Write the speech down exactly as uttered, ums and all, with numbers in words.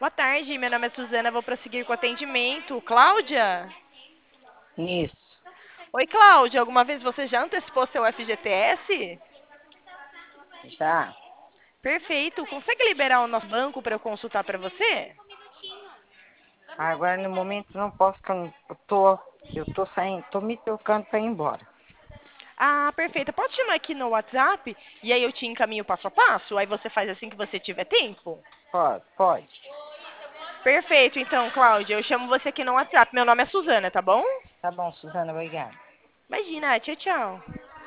Boa tarde, meu nome é Suzana, vou prosseguir com o atendimento. Cláudia? Isso, Oi, Cláudia, alguma vez você já antecipou seu F G T S? já. Perfeito, consegue liberar o nosso banco para eu consultar para você? Agora no momento não posso, que eu, não- eu tô, eu tô saindo, tô me trocando para ir embora. Ah, perfeito. Posso te chamar aqui no WhatsApp e aí eu te encaminho passo a passo? Aí você faz assim que você tiver tempo? Pode, pode. Perfeito, então, Cláudia, eu chamo você aqui no WhatsApp. Meu nome é Suzana, tá bom? Tá bom, Suzana, obrigada. Imagina, tchau, tchau.